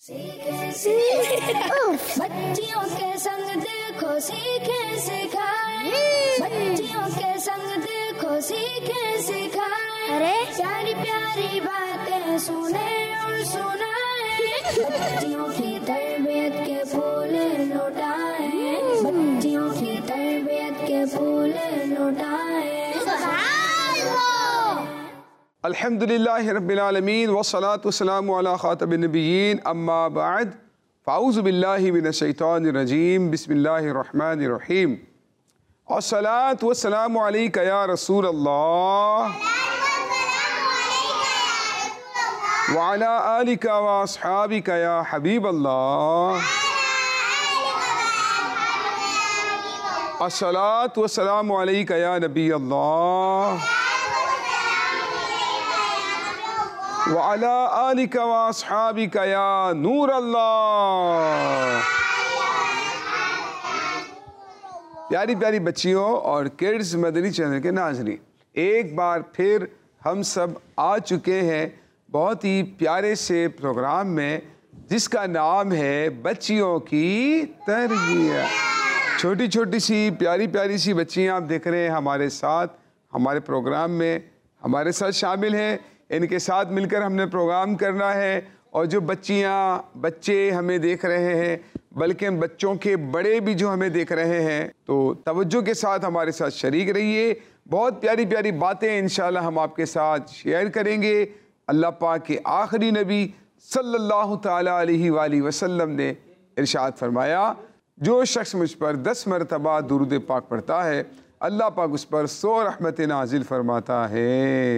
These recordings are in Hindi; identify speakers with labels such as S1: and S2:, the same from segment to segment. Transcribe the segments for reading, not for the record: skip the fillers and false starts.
S1: बच्चियों के संग देखो सीखे सिखाए, बच्चियों के संग देखो सीखे सिखाए, अरे प्यारी प्यारी बातें सुने और सुनाए, बच्चियों की तरबियत के फूल लुटाए, बच्चियों की तरबियत के फूल लुटाए।
S2: अल्हम्दुलिल्लाहि रब्बिल आलमीन वस्सलातु वस्सलामु अला खातमिन नबिय्यीन अम्मा बाद फ़ाऊज़ु बिल्लाहि मिनश शैतानिर रजीम बिस्मिल्लाहिर रहमानिर रहीम अस्सलातु वस्सलामु अलैका या रसूल अल्लाह व अला आलिका व अस्हाबिका या हबीब अल्लाह अस्सलातु वस्सलामु अलैका या नबी अल्लाह वअला आलिका व अस्हाबिका या नूर अल्लाह। प्यारी प्यारी बच्चियों और किड्स मदनी चैनल के नाज़रीन, एक बार फिर हम सब आ चुके हैं बहुत ही प्यारे से प्रोग्राम में जिसका नाम है बच्चियों की तरबियत। छोटी छोटी सी प्यारी प्यारी सी बच्चियाँ आप देख रहे हैं हमारे साथ, हमारे प्रोग्राम में हमारे साथ शामिल हैं। इनके साथ मिलकर हमने प्रोग्राम करना है और जो बच्चे हमें देख रहे हैं, बल्कि बच्चों के बड़े भी जो हमें देख रहे हैं, तो तवज्जो के साथ हमारे साथ शरीक रहिए। बहुत प्यारी प्यारी बातें इंशाल्लाह हम आपके साथ शेयर करेंगे। अल्लाह पाक के आखिरी नबी सल्लल्लाहु ताला अलैहि वसल्लम ने इरशाद फरमाया, जो शख्स मुझ पर 10 मरतबा दुरूद पाक पढ़ता है, अल्लाह पाक उस पर 100 रहमत नाजिल फरमाता है।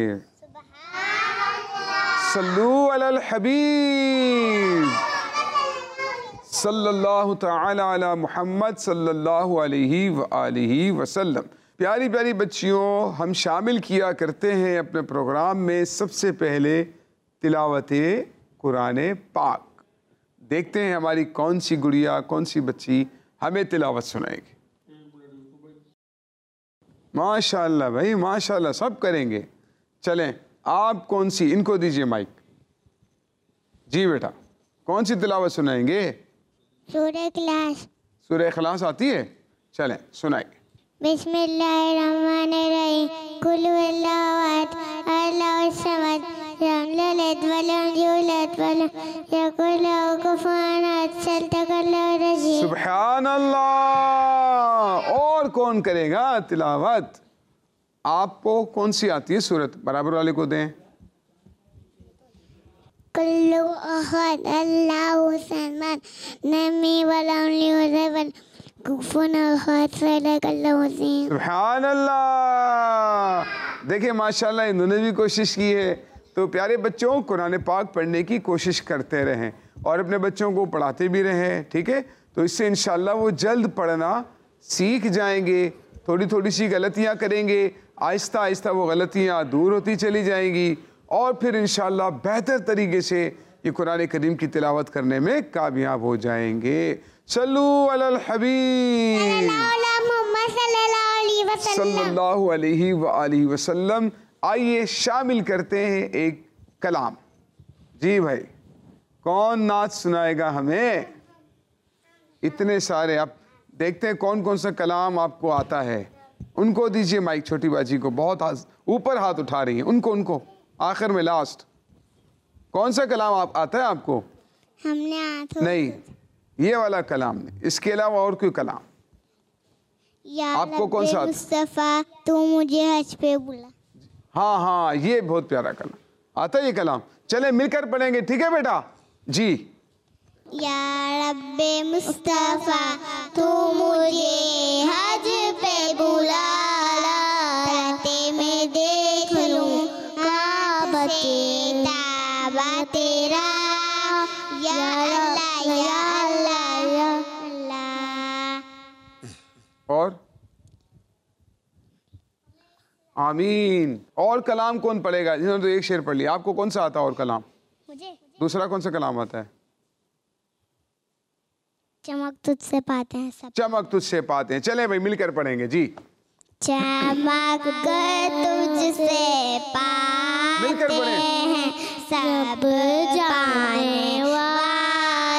S2: सल्लू अलल हबीब सल्लल्लाहु ताला अला मुहम्मद सल्लल्लाहु अलैहि व आलिहि वसल्लम। प्यारी प्यारी बच्चियों, हम शामिल किया करते हैं अपने प्रोग्राम में सबसे पहले तिलावत कुरान पाक। देखते हैं हमारी कौन सी गुड़िया, कौन सी बच्ची हमें तिलावत सुनाएगी। माशाअल्लाह भाई माशाअल्लाह, सब करेंगे। चलें, आप कौन सी, इनको दीजिए माइक। जी बेटा, कौन सी तिलावत सुनाएंगे?
S3: सूरह इखलास।
S2: सूरह इखलास आती है? चलें सुनाएंगे।
S3: बिस्मिल्लाहिर्रहमानिर्रहीम कुल हुवल्लाहु अहद अल्लाहुस समद लम यलिद वलम यूलद वलम यकुल लहू कुफुवन अहद सल्लल्लाहु अलैहि।
S2: सुभान अल्लाह। और कौन करेगा तिलावत? आपको कौन सी आती है सूरत? बराबर वाले को दें।
S3: कुल्लु अहद अल्लाहु समद लम यलिद वलम यूलद वलम कुफुवन अहद सल्लल्लाहु अलैहि।
S2: सुभान अल्लाह। देखिए माशाल्लाह, इन्होंने भी कोशिश की है। तो प्यारे बच्चों, कुरान पाक पढ़ने की कोशिश करते रहें और अपने बच्चों को पढ़ाते भी रहें, ठीक है? तो इससे इंशाल्लाह वो जल्द पढ़ना सीख जाएंगे। थोड़ी थोड़ी सी गलतियाँ करेंगे, आहिस्ता आहिस्ता वो गलतियाँ दूर होती चली जाएंगी और फिर इंशाल्लाह बेहतर तरीके से ये कुरान करीम की तिलावत करने में कामयाब हो जाएंगे। सल्लू अलल हबीब सल्लल्लाहु अलैहि व आलिहि वसल्लम। आइए शामिल करते हैं एक कलाम। जी भाई, कौन नात सुनाएगा हमें? इतने सारे, आप देखते हैं कौन कौन सा कलाम आपको आता है। उनको दीजिए माइक, छोटी बाजी को। बहुत ऊपर हाथ उठा रही हैं, उनको आखिर में लास्ट। कौन सा कलाम आता है आपको?
S3: हमने
S2: नहीं, ये वाला कलाम नहीं, इसके अलावा और कोई कलाम आपको कौन सा?
S3: मुस्तफा तू मुझे हज पे बुला।
S2: हाँ हाँ, ये बहुत प्यारा कलाम आता है ये कलाम। चले मिलकर पढ़ेंगे, ठीक है बेटा? जी।
S3: या रब्बे मुस्तफा तू मुझे हज पे बुला, राते में देख लूं काबा तेरा। या अल्लाह या अल्लाह या अल्लाह।
S2: और आमीन। और कलाम कौन पढ़ेगा? जिन्होंने तो एक शेर पढ़ लिया। आपको कौन सा आता है और कलाम?
S3: मुझे
S2: दूसरा कौन सा कलाम आता है?
S3: चमक तुझसे पाते हैं सब।
S2: चमक तुझसे पाते हैं। चले भाई मिलकर पढ़ेंगे जी।
S3: चमक तुझसे पाते
S2: मिलकर पढ़ें।
S3: हैं सब जाने वाले।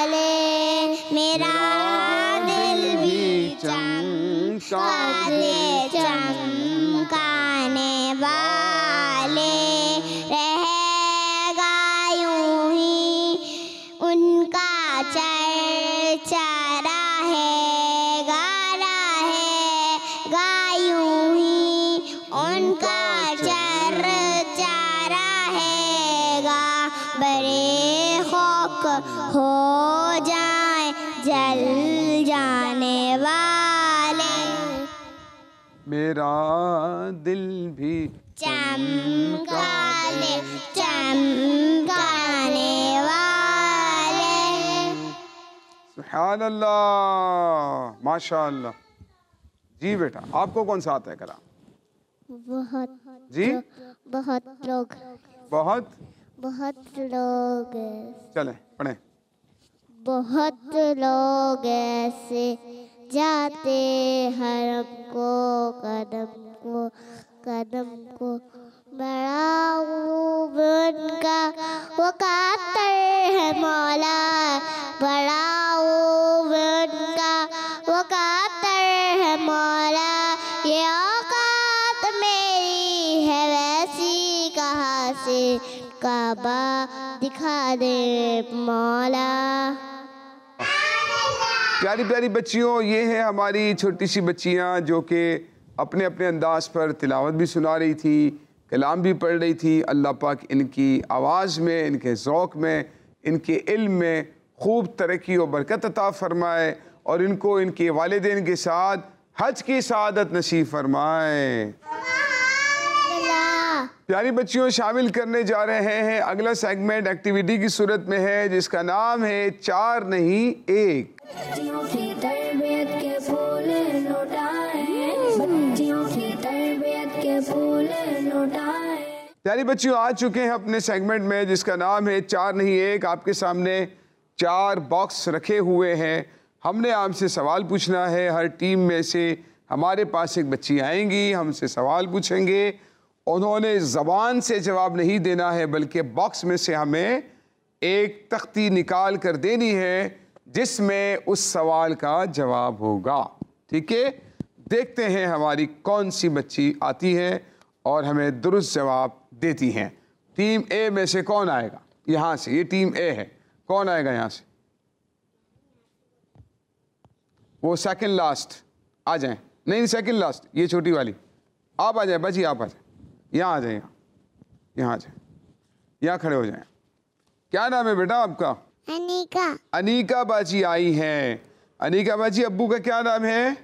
S3: हो जाए जल जाने वाले,
S2: मेरा दिल भी
S3: चमकाने चमकाने वाले।
S2: सुभान अल्लाह, माशाअल्लाह। जी बेटा, आपको कौन सा आता है कलाम?
S3: बहुत
S2: जी
S3: बहुत लोग
S2: बहुत चलें पढ़ें।
S3: बहुत लोग ऐसे जाते हरम को कदम को बड़ा उनका वो कातर है मौला, बड़ा उनका वो कातर है मौला, ये औकात मेरी है वैसी कहाँ से काबा दिखा दे मौला।
S2: प्यारी प्यारी बच्चियों, ये है हमारी छोटी सी बच्चियाँ जो कि अपने अपने अंदाज पर तिलावत भी सुना रही थी, कलाम भी पढ़ रही थी। अल्लाह पाक इनकी आवाज़ में, इनके ज़ौक़ में, इनके इल्म में खूब तरक्की और बरकत अता फ़रमाए और इनको इनके वालिदैन के साथ हज की सआदत नसीब फरमाए। प्यारी बच्चियों, शामिल करने जा रहे हैं अगला सेगमेंट एक्टिविटी की सूरत में है जिसका नाम है 4 नहीं 1।
S1: बच्चियों की तरबियत के फूल लौटाए, बच्चियों की तरबियत के फूल लौटाए।
S2: प्यारी बच्चियों, आ चुके हैं अपने सेगमेंट में जिसका नाम है 4 नहीं 1। आपके सामने 4 बॉक्स रखे हुए हैं। हमने आपसे सवाल पूछना है। हर टीम में से हमारे पास एक बच्ची आएंगी, हमसे सवाल पूछेंगे। उन्होंने ज़बान से जवाब नहीं देना है बल्कि बॉक्स में से हमें एक तख्ती निकाल कर देनी है जिसमें उस सवाल का जवाब होगा। ठीक है, देखते हैं हमारी कौन सी बच्ची आती है और हमें दुरुस्त जवाब देती हैं। टीम ए में से कौन आएगा? यहाँ से, ये टीम ए है। कौन आएगा यहाँ से? वो सेकंड लास्ट आ जाएं। नहीं, सेकंड लास्ट, ये छोटी वाली। आप आ जाए बच्ची, आप आ जाए, यहाँ आ जाए, यहाँ आ जाए, यहाँ खड़े हो जाएं। क्या नाम है बेटा आपका?
S3: अनीका।
S2: अनीका बाजी आई हैं। अनीका बाजी, अब्बू का क्या नाम है?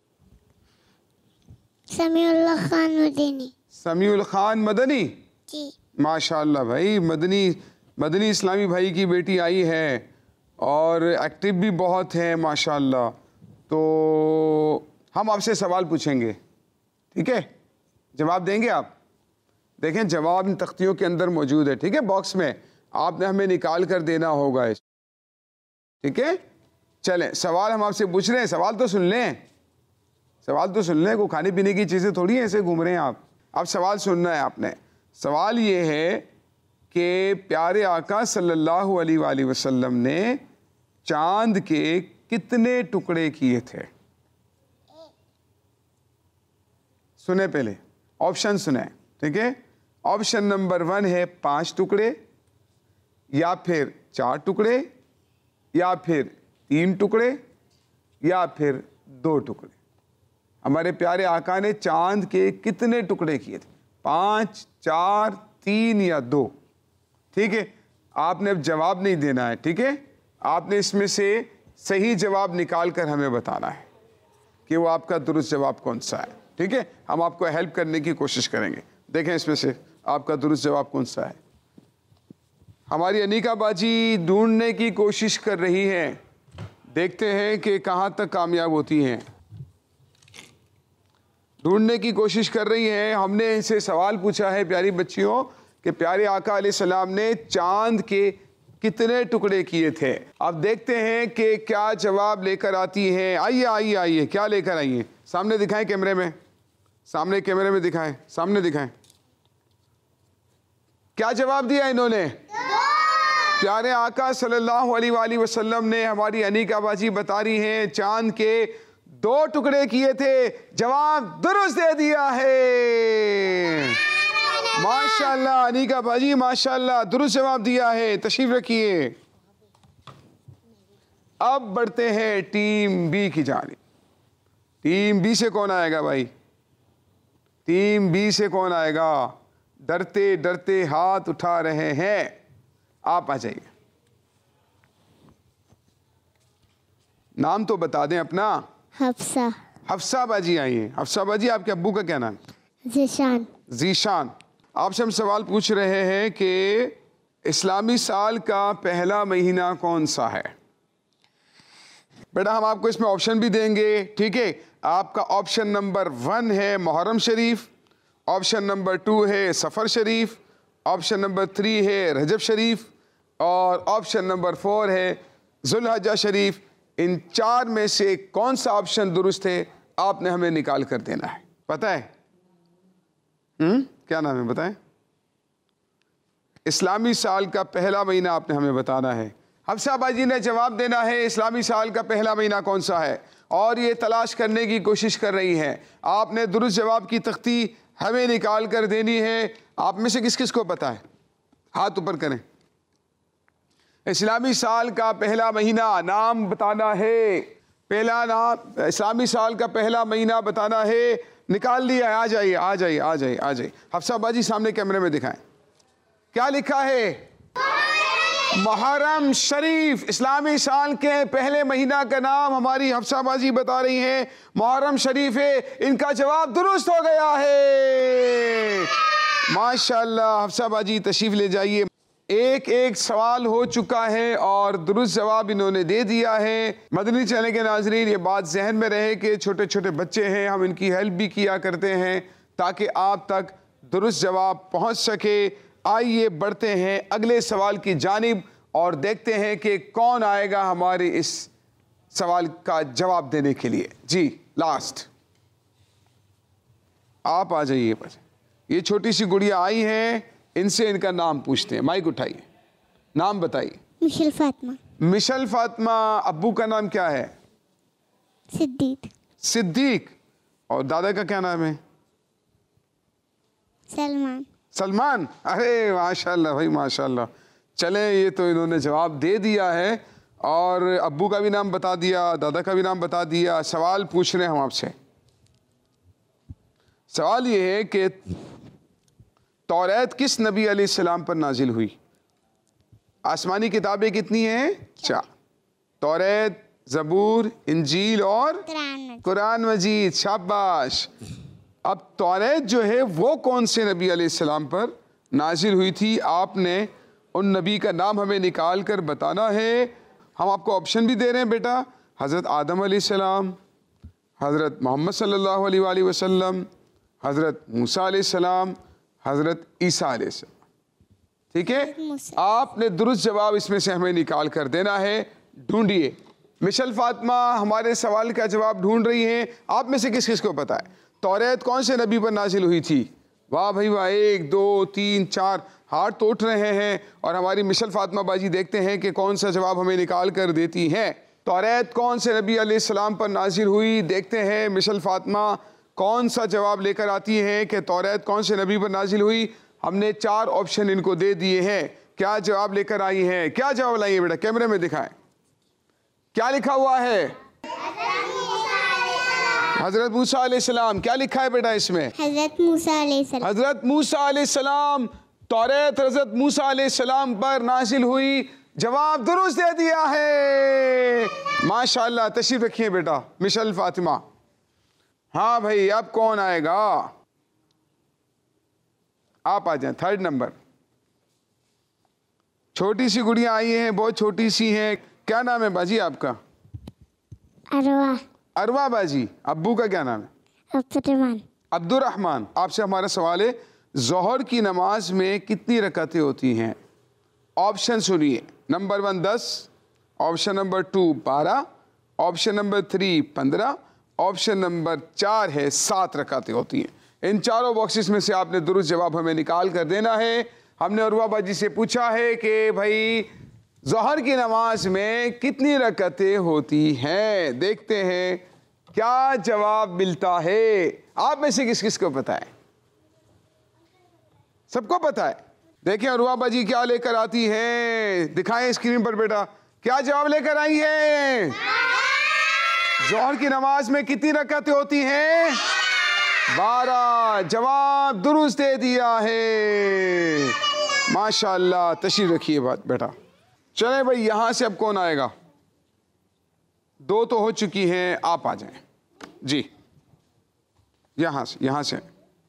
S3: समीउल्लाह खान मदनी।
S2: समीउल खान मदनी।
S3: जी।
S2: माशाअल्लाह भाई, मदनी इस्लामी भाई की बेटी आई है और एक्टिव भी बहुत है माशाअल्लाह। तो हम आपसे सवाल पूछेंगे, ठीक है? जवाब देंगे आप? देखें, जवाब इन तख्तियों के अंदर मौजूद है, ठीक है? बॉक्स में आपने हमें निकाल कर देना होगा, ठीक है? चलें, सवाल हम आपसे पूछ रहे हैं, सवाल तो सुन लें, सवाल तो सुन लें। को खाने पीने की चीज़ें थोड़ी ऐसे घूम रहे हैं आप। अब सवाल सुनना है आपने। सवाल ये है कि प्यारे आका सल्लल्लाहु अलैहि वसल्लम ने चांद के कितने टुकड़े किए थे? सुने पहले, ऑप्शन सुने, ठीक है? ऑप्शन नंबर 1 है 5 टुकड़े, या फिर 4 टुकड़े, या फिर 3 टुकड़े, या फिर 2 टुकड़े। हमारे प्यारे आका ने चांद के कितने टुकड़े किए थे? 5, 4, 3 या 2? ठीक है, आपने अब जवाब नहीं देना है, ठीक है? आपने इसमें से सही जवाब निकाल कर हमें बताना है कि वो आपका दुरुस्त जवाब कौन सा है, ठीक है? हम आपको हेल्प करने की कोशिश करेंगे। देखें इसमें से आपका दुरुस्त जवाब कौन सा है। हमारी अनीका बाजी ढूंढने की कोशिश कर रही हैं, देखते हैं कि कहाँ तक कामयाब होती हैं। ढूंढने की कोशिश कर रही हैं। हमने इनसे सवाल पूछा है प्यारी बच्चियों कि प्यारे आका अलैहिस्सलाम ने चांद के कितने टुकड़े किए थे। अब देखते हैं कि क्या जवाब लेकर आती हैं। आइए आइए आइए, क्या लेकर आई हैं? सामने दिखाएं कैमरे में, सामने कैमरे में दिखाएं, सामने दिखाएं। क्या जवाब दिया इन्होंने? प्यारे आका सल्लल्लाहु अलैहि वसल्लम ने हमारी अनीका बाजी बता रही हैं चांद के 2 टुकड़े किए थे। जवाब दुरुस्त दे दिया है। माशाल्लाह अनीका बाजी, माशाल्लाह, दुरुस्त जवाब दिया है। तशरीफ रखिए। अब बढ़ते हैं टीम बी की जानिब। टीम बी से कौन आएगा भाई? टीम बी से कौन आएगा? डरते डरते हाथ उठा रहे हैं, आप आ जाइए। नाम तो बता दें अपना।
S3: हफ्सा।
S2: हफ्सा बाजी आई हैं। हफ्सा बाजी, आपके अब्बू का क्या नाम?
S3: ज़ीशान।
S2: ज़ीशान। आपसे हम सवाल पूछ रहे हैं कि इस्लामी साल का पहला महीना कौन सा है? बेटा हम आपको इसमें ऑप्शन भी देंगे, ठीक है। आपका ऑप्शन नंबर 1 है मुहर्रम शरीफ, ऑप्शन नंबर 2 है सफ़र शरीफ, ऑप्शन नंबर 3 है रजब शरीफ और ऑप्शन नंबर 4 है जुल्हज्जा शरीफ। इन 4 में से कौन सा ऑप्शन दुरुस्त है आपने हमें निकाल कर देना है। पता है? क्या नाम है बताएं? इस्लामी साल का पहला महीना आपने हमें बताना है। हफ्सा बाजी ने जवाब देना है इस्लामी साल का पहला महीना कौन सा है, और ये तलाश करने की कोशिश कर रही हैं। आपने दुरुस्त जवाब की तख्ती हमें निकाल कर देनी है। आप में से किस किस को पता है? हाथ ऊपर करें। इस्लामी साल का पहला महीना नाम बताना है। पहला नाम इस्लामी साल का पहला महीना बताना है। निकाल लिया है? आ जाइए आ जाइए आ जाइए आ जाइए। हफ्सा बाजी सामने कैमरे में दिखाएं। क्या लिखा है? मुहर्रम शरीफ। इस्लामी साल के पहले महीना का नाम हमारी हफ्सा बाजी बता रही हैं मुहर्रम शरीफ है। इनका जवाब दुरुस्त हो गया है। माशाअल्लाह। हफ्सा बाजी तशरीफ ले जाइए। एक सवाल हो चुका है और दुरुस्त जवाब इन्होंने दे दिया है। मदनी चैनल के नाजरीन, ये बात जहन में रहे कि छोटे छोटे बच्चे हैं, हम इनकी हेल्प भी किया करते हैं ताकि आप तक दुरुस्त जवाब पहुंच सके। आइए बढ़ते हैं अगले सवाल की जानिब और देखते हैं कि कौन आएगा हमारे इस सवाल का जवाब देने के लिए। जी लास्ट आप आ जाइए। ये छोटी सी गुड़िया आई हैं, इनसे इनका नाम पूछते हैं। माइक उठाइए, नाम बताइए।
S3: मिशल फातिमा।
S2: मिशल फातिमा। अब्बू का नाम क्या है?
S3: सिद्दीक।
S2: सिद्दीक। और दादा का क्या नाम है?
S3: सलमान।
S2: सलमान। अरे माशाल्लाह भाई माशाल्लाह। चले, ये तो इन्होंने जवाब दे दिया है और अब्बू का भी नाम बता दिया, दादा का भी नाम बता दिया। सवाल पूछ रहे हैं हम आपसे। सवाल ये है कि तौरात किस नबी अलैहिस्सलाम पर नाजिल हुई? आसमानी किताबें कितनी हैं? 4। तौरात, ज़बूर, इंजील और कुरान मजीद। शाबाश। अब तौरात जो है वो कौन से नबी अलैहिस्सलाम पर नाजिल हुई थी? आपने उन नबी का नाम हमें निकाल कर बताना है। हम आपको ऑप्शन भी दे रहे हैं बेटा। हज़रत आदम अलैहिस्सलाम, हज़रत मोहम्मद सल्लल्लाहु अलैहि वसल्लम, हज़रत मूसा अलैहिस्सलाम, हज़रत ईसा अलैहिस्सलाम। ठीक है, आपने दुरुस्त जवाब इसमें से हमें निकाल कर देना है। ढूंढिए। मिशल फातिमा हमारे सवाल का जवाब ढूंढ रही हैं। आप में से किस किस को पता है तौरात कौन से नबी पर नाजिल हुई थी? वाह भाई वाह। 1 2 3 4 हाथ तो उठ रहे हैं और हमारी मिशल फातिमा बाजी देखते हैं कि कौन सा जवाब हमें निकाल कर देती हैं। तौरात कौन से नबी अलैहिस्सलाम पर नाजिल हुई? देखते हैं मिशल फातिमा कौन सा जवाब लेकर आती हैं कि तौरात कौन से नबी पर नाजिल हुई। हमने 4 ऑप्शन इनको दे दिए हैं। क्या जवाब लेकर आई हैं? क्या जवाब लाई है बेटा? कैमरे में दिखाएं। क्या लिखा हुआ है? हजरत मूसा अलैहिस्सलाम। क्या लिखा है बेटा इसमें?
S3: हजरत मूसा अलैहिस्सलाम।
S2: हजरत मूसा अलैहिस्सलाम। तौरात हजरत मूसा अलैहिस्सलाम पर नाजिल हुई। जवाब दुरुस्त दे दिया है। माशाअल्लाह। तशरीफ रखिए बेटा मिशल फातिमा। हाँ भाई, अब कौन आएगा? आप आ जाएं। 3rd number. छोटी सी गुड़िया आई हैं, बहुत छोटी सी हैं। क्या नाम है बाजी आपका?
S3: अरवा।
S2: अरवा बाजी। अब्बू का क्या नाम है?
S3: अब्दुर्रहमान।
S2: अब्दुर्रहमान। आपसे हमारा सवाल है, ज़ोहर की नमाज में कितनी रकातें होती हैं? ऑप्शन सुनिए। Number 1 10, option number 2 12, option number 3 15, option number 4 है 7 रकातें होती हैं। इन चारों बॉक्सेस में से आपने दुरुस्त जवाब हमें निकाल कर देना है। हमने अरवा बाजी से पूछा है कि भाई ज़ोहर की नमाज में कितनी रकातें होती हैं। देखते हैं क्या जवाब मिलता है। आप में से किस किस को पता है? सबको पता है। देखें अरवा बाजी क्या लेकर आती है, दिखाएं स्क्रीन पर बेटा। क्या जवाब लेकर आई है? ज़ोहर की नमाज में कितनी रकातें होती हैं? 12। जवाब दुरुस्त दे दिया है। माशाअल्लाह। तशरीफ रखिए बात बेटा। चले भाई, यहां से अब कौन आएगा? 2 तो हो चुकी हैं, आप आ जाएं जी। यहाँ से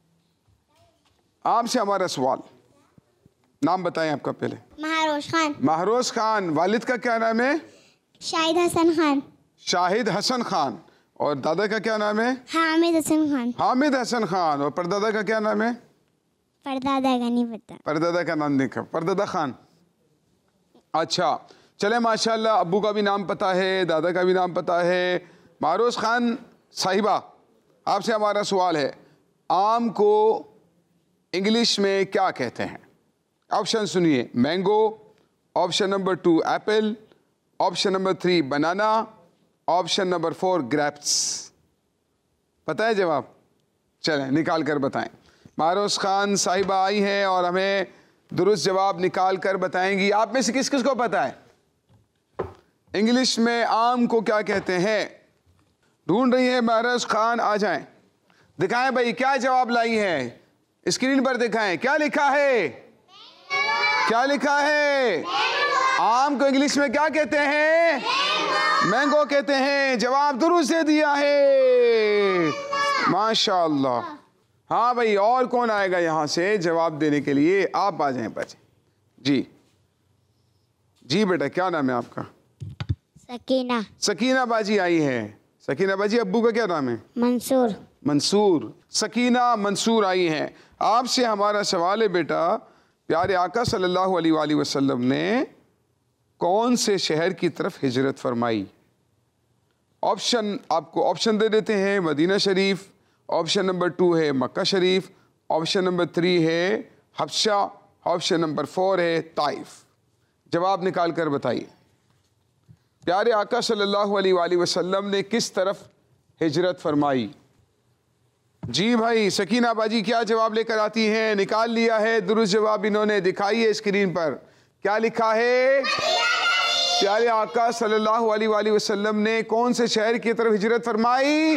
S2: आपसे हमारा सवाल, नाम बताएं आपका पहले।
S3: महारोज खान।
S2: महारोज खान। वालिद का क्या नाम है?
S3: शाहिद हसन खान।
S2: शाहिद हसन खान। और दादा का क्या नाम है?
S3: हामिद हसन खान।
S2: हामिद हसन खान। और परदादा का क्या नाम है?
S3: परदादा का नहीं पता।
S2: परदादा का नाम देखा, परदादा खान। अच्छा चले, माशाल्लाह, अब्बू का भी नाम पता है, दादा का भी नाम पता है। महारोज खान साहिबा, आपसे हमारा सवाल है, आम को इंग्लिश में क्या कहते हैं? ऑप्शन सुनिए, mango, option number 2 apple, option number 3 banana, option number 4 grapes. पता है जवाब? चलें निकाल कर बताएं। महारोज खान साहिबा आई हैं और हमें दुरुस्त जवाब निकाल कर बताएंगी। आप में से किस किस को पता है इंग्लिश में आम को क्या कहते हैं? ढूंढ रही है महारोज खान, आ जाएं, दिखाएं भाई क्या जवाब लाई हैं, स्क्रीन पर दिखाएं। क्या लिखा है? क्या लिखा है? आम को इंग्लिश में क्या कहते हैं? मैंगो कहते हैं। जवाब दुरुस्त दे दिया है, माशाअल्लाह। हाँ भाई, और कौन आएगा यहाँ से जवाब देने के लिए? आप आ जाएं बच्चे जी। जी बेटा, क्या नाम है आपका?
S3: सकीना।
S2: सकीना बाजी आई है। सकीना बाजी, अब्बू का क्या नाम है?
S3: मंसूर।
S2: मंसूर। सकीना मंसूर आई हैं। आपसे हमारा सवाल है बेटा, प्यारे आका सल्लल्लाहु अलैहि वसल्लम ने कौन से शहर की तरफ हिजरत फरमाई? ऑप्शन आपको ऑप्शन दे देते हैं, मदीना शरीफ, ऑप्शन नंबर 2 है मक्का शरीफ, ऑप्शन नंबर 3 है हबशा, ऑप्शन नंबर 4 है ताइफ। जवाब निकाल कर बताइए, प्यारे आका सल्लल्लाहु अलैहि वसल्लम ने किस तरफ हिजरत फरमाई? जी भाई, सकीना बाजी क्या जवाब लेकर आती हैं? निकाल लिया है दुरुस्त जवाब इन्होंने, दिखाइए स्क्रीन पर क्या लिखा है। प्यारे आका सल्लल्लाहु अलैहि वसल्लम ने कौन से शहर की तरफ हिजरत फरमाई?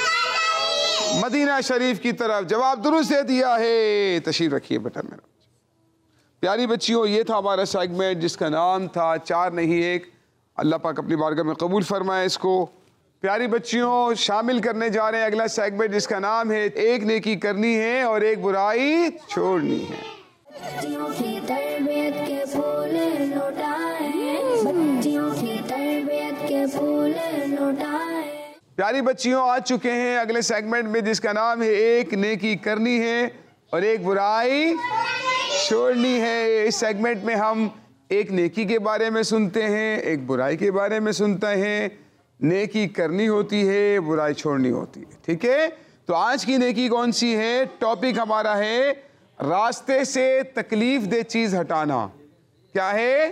S2: मदीना शरीफ की तरफ। जवाब दुरुस्त दे दिया है। तशरीफ रखिए बेटा मेरा। प्यारी बच्चियों, ये था हमारा सेगमेंट जिसका नाम था 4 नहीं 1। अल्लाह पाक अपनी बारगाह में कबूल फरमाए इसको। प्यारी बच्चियों, शामिल करने जा रहे हैं अगला सेगमेंट जिसका नाम है एक नेकी करनी है और एक बुराई छोड़नी है।
S1: बच्चियों की तरबियत के फूल लौटाए, बच्चियों की तरबियत के फूल लौटाए।
S2: प्यारी बच्चियों, आ चुके हैं अगले सेगमेंट में जिसका नाम है एक नेकी करनी है और एक बुराई छोड़नी है। इस सेगमेंट में हम एक नेकी के बारे में सुनते हैं, एक बुराई के बारे में सुनते हैं। नेकी करनी होती है, बुराई छोड़नी होती है, ठीक है। तो आज की नेकी कौन सी है? टॉपिक हमारा है रास्ते से तकलीफ दे चीज हटाना। क्या है?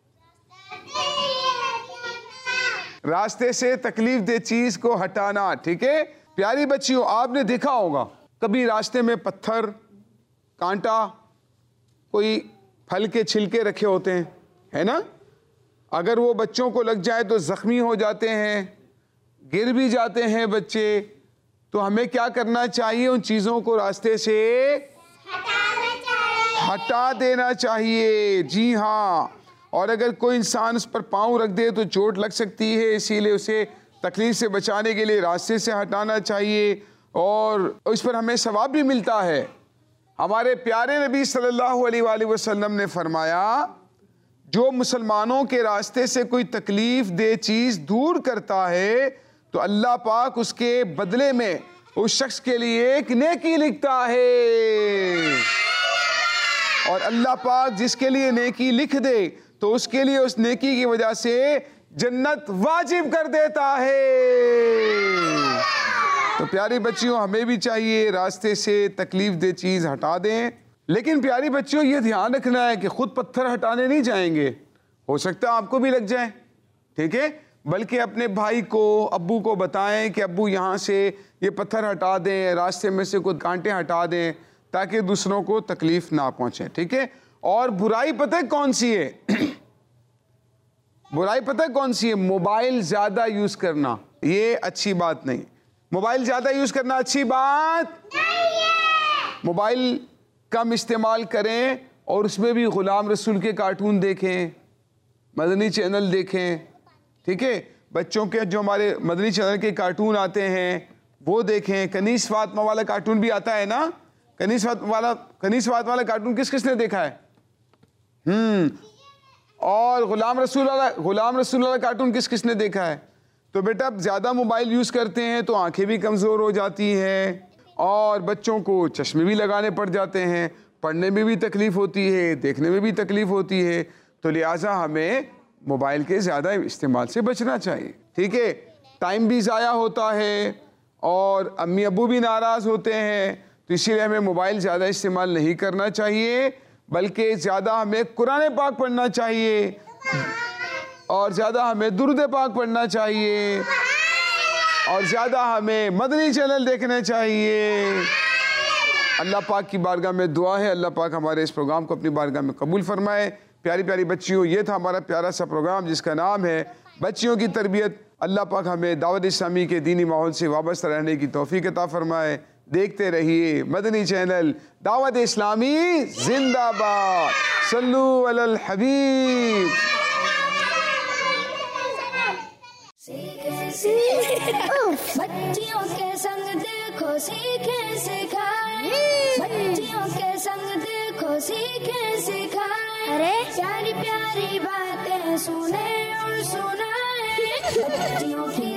S2: रास्ते से तकलीफ दे चीज को हटाना, ठीक है। प्यारी बच्चियों, आपने देखा होगा कभी रास्ते में पत्थर, कांटा, कोई फल के छिलके रखे होते हैं, है ना। अगर वो बच्चों को लग जाए तो जख्मी हो जाते हैं, गिर भी जाते हैं बच्चे। तो हमें क्या करना चाहिए? उन चीज़ों को रास्ते से हटा देना चाहिए। जी हाँ। और अगर कोई इंसान उस पर पाँव रख दे तो चोट लग सकती है, इसीलिए उसे तकलीफ से बचाने के लिए रास्ते से हटाना चाहिए और इस पर हमें सवाब भी मिलता है। हमारे प्यारे नबी सल्लल्लाहु अलैहि वसल्लम ने फरमाया, जो मुसलमानों के रास्ते से कोई तकलीफ दे चीज़ दूर करता है तो अल्लाह पाक उसके बदले में उस शख्स के लिए एक नेकी लिखता है। और अल्लाह पाक जिसके लिए नेकी लिख दे तो उसके लिए उस नेकी की वजह से जन्नत वाजिब कर देता है। तो प्यारी बच्चियों, हमें भी चाहिए रास्ते से तकलीफ दे चीज़ हटा दें। लेकिन प्यारी बच्चियों, ये ध्यान रखना है कि खुद पत्थर हटाने नहीं जाएंगे, हो सकता है आपको भी लग जाए, ठीक है। बल्कि अपने भाई को, अब्बू को बताएं कि अब्बू यहाँ से ये पत्थर हटा दें, रास्ते में से कुछ कांटे हटा दें, ताकि दूसरों को तकलीफ ना पहुँचे, ठीक है। और बुराई पता है कौन सी है? बुराई पता है कौन सी है? मोबाइल ज़्यादा यूज़ करना, ये अच्छी बात नहीं। मोबाइल ज़्यादा यूज़ करना अच्छी बात नहीं है। मोबाइल कम इस्तेमाल करें और उसमें भी ग़ुलाम रसूल के कार्टून देखें, मदनी चैनल देखें, ठीक है। बच्चों के जो हमारे मदनी चैनल के कार्टून आते हैं वो देखें। कनीस फातिमा वाला कार्टून भी आता है ना, कनीस फातिमा वाला कार्टून किस किसने देखा है? और गुलाम रसूल वाला कार्टून किस किसने देखा है? तो बेटा ज़्यादा मोबाइल यूज़ करते हैं तो आंखें भी कमज़ोर हो जाती हैं और बच्चों को चश्मे भी लगाने पड़ जाते हैं, पढ़ने में भी तकलीफ़ होती है, देखने में भी तकलीफ़ होती है। तो लिहाजा हमें मोबाइल के ज़्यादा इस्तेमाल से बचना चाहिए, ठीक है। टाइम भी ज़ाया होता है और अम्मी अब्बू भी नाराज़ होते हैं, तो इसीलिए हमें मोबाइल ज़्यादा इस्तेमाल नहीं करना चाहिए, बल्कि ज़्यादा हमें कुरान पाक पढ़ना चाहिए और ज़्यादा हमें दुरूद पाक पढ़ना चाहिए और ज़्यादा हमें मदनी चैनल देखने चाहिए। अल्लाह पाक की बारगाह में दुआ है, अल्लाह पाक हमारे इस प्रोग्राम को अपनी बारगाह में कबूल फरमाए। प्यारी प्यारी बच्चियों, ये था हमारा प्यारा सा प्रोग्राम जिसका नाम है बच्चियों की तरबियत। अल्लाह पाक हमें दावत इस्लामी के दीनी माहौल से वाबस्ता रहने की तौफीक अता फरमाए। देखते रहिए मदनी चैनल, दावत इस्लामी जिंदाबाद। सल्लू अलल हबीब।
S1: बच्चियों के संग देखो सीखे सिखाए, बच्चियों के संग देखो सीखे सिखाए, अरे प्यारी प्यारी बातें सुने और सुनाए। बच्चियों की